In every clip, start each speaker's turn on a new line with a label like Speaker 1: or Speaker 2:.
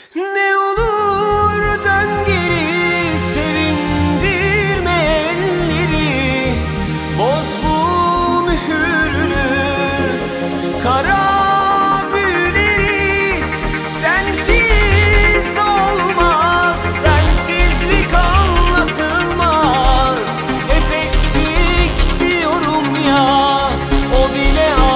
Speaker 1: Ne olur dön geri, sevindirme elleri, boz bu mühürlü kara büyüleri. Sensiz olmaz, sensizlik anlatılmaz. Hep eksik diyorum ya, o bile az.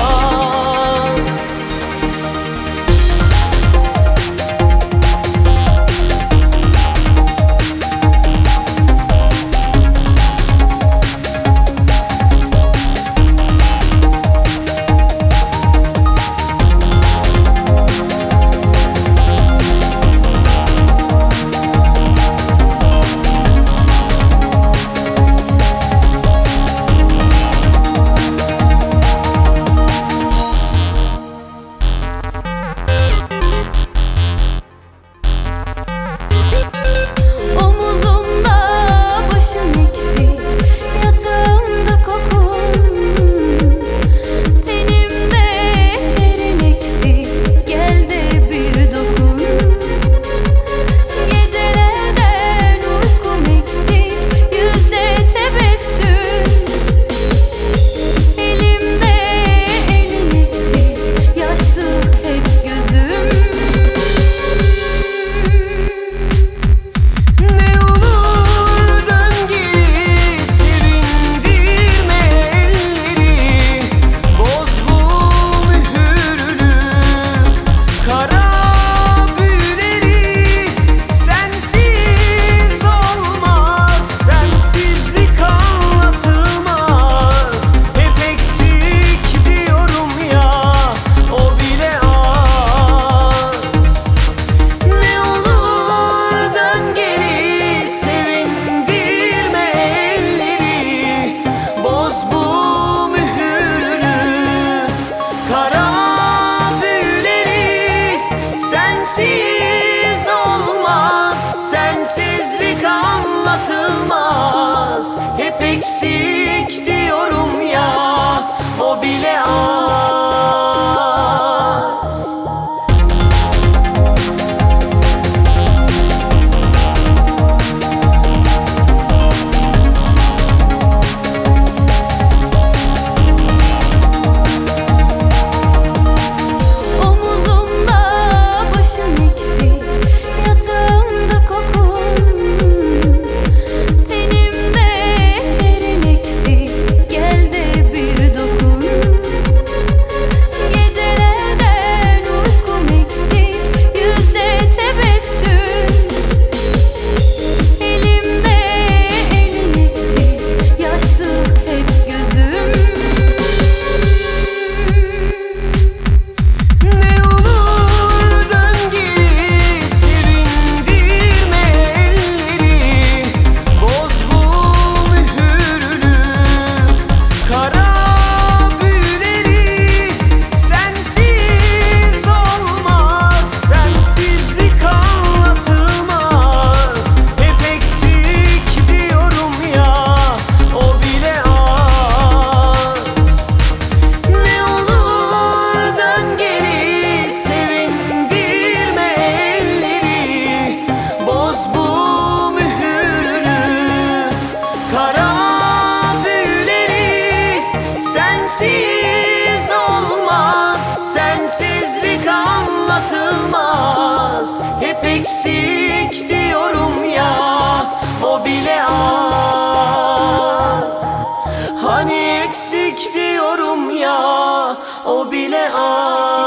Speaker 1: Sensiz olmaz, sensizlik anlatılmaz. Hep eksik diyorum ya, o bile az. Sensiz olmaz, sensizlik anlatılmaz. Hep eksik diyorum ya, o bile az. Hani eksik diyorum ya, o bile az.